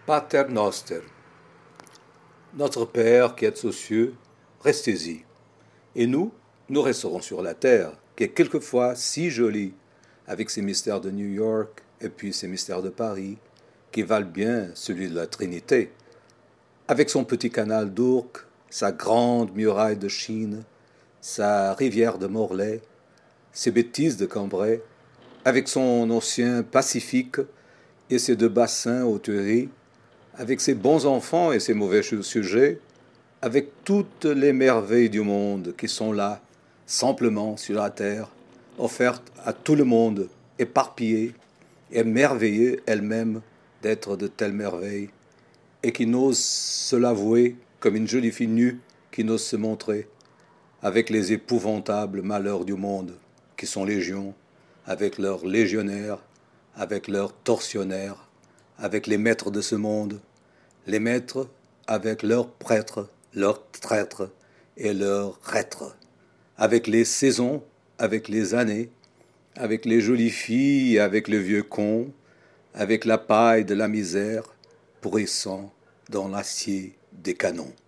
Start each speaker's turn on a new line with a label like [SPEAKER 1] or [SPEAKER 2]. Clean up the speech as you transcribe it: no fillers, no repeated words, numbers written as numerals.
[SPEAKER 1] Pater Noster, notre Père qui êtes aux cieux, restez-y. Et nous resterons sur la terre, qui est quelquefois si jolie, avec ses mystères de New York et puis ses mystères de Paris, qui valent bien celui de la Trinité, avec son petit canal d'Ourcq, sa grande muraille de Chine, sa rivière de Morlaix, ses bêtises de Cambrai, avec son océan Pacifique et ses deux bassins aux tueries, avec ses bons enfants et ses mauvais sujets, avec toutes les merveilles du monde qui sont là, simplement sur la terre, offertes à tout le monde, éparpillées, émerveillées elles-mêmes d'être de telles merveilles, et qui n'osent se l'avouer comme une jolie fille nue qui n'ose se montrer, avec les épouvantables malheurs du monde, qui sont légions, avec leurs légionnaires, avec leurs tortionnaires, avec les maîtres de ce monde, les maîtres avec leurs prêtres, leurs traîtres et leurs reîtres, avec les saisons, avec les années, avec les jolies filles, avec le vieux con, avec la paille de la misère, pourrissant dans l'acier des canons.